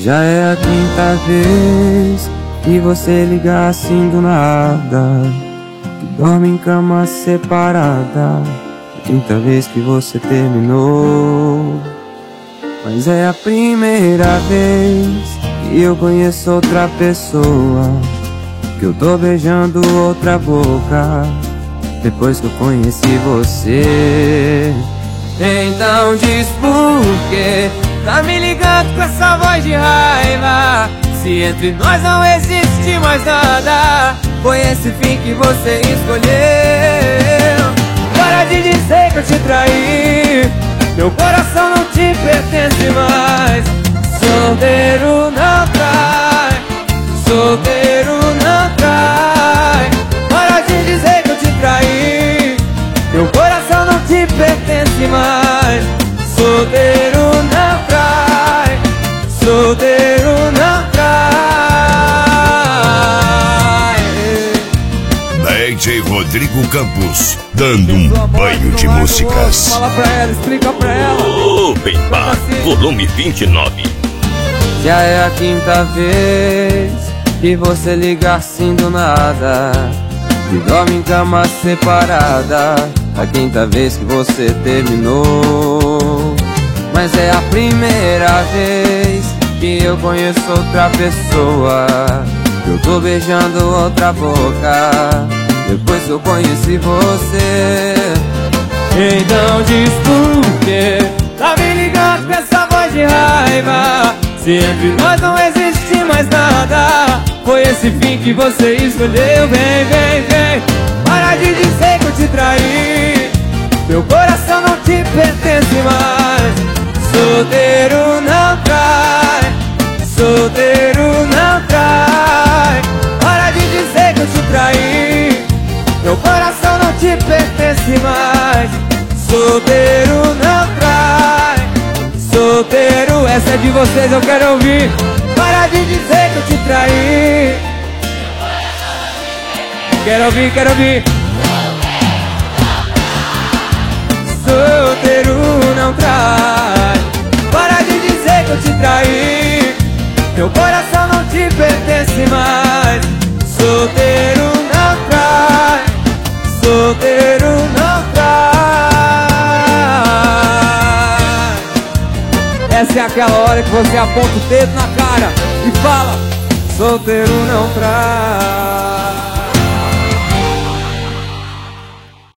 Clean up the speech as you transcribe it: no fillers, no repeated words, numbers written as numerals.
Já é a quinta vez que você liga assim do nada, que dorme em cama separada. A quinta vez que você terminou. Mas é a primeira vez que eu conheço outra pessoa, que eu tô beijando outra boca depois que eu conheci você. Então diz por quê tá me ligando com essa voz de raiva, se entre nós não existe mais nada. Foi esse fim que você escolheu. Para de dizer que eu te traí, meu coração não te pertence mais. Solteiro não trai, solteiro não trai. Para de dizer que eu te traí, meu coração não te pertence mais. Solteiro não trai, solteiro não trai. DJ Rodrigo Campos, dando um banho de músicas. Fala pra ela, explica pra ela. Opa, volume 29. Já é a quinta vez que você liga assim do nada, que dorme em cama separada. A quinta vez que você terminou. Mas é a primeira vez que eu conheço outra pessoa, que eu tô beijando outra boca depois que eu conheci você. Então diz por quê tá me ligando com essa voz de raiva, se entre nós não existe mais nada. Foi esse fim que você escolheu. Vem, vem, vem, para de dizer que eu te traí, meu coração não te pertence mais. Solteiro não trai, solteiro não trai. Para de dizer que eu te traí, meu coração não te pertence mais. Solteiro não trai, solteiro, essa é de vocês, eu quero ouvir. Para de dizer que eu te traí. Quero ouvir, quero ouvir. Solteiro não trai. Para de dizer que eu te traí, meu coração não te pertence mais. Solteiro não trai, solteiro não trai. Essa é aquela hora que você aponta o dedo na cara e fala: solteiro não trai.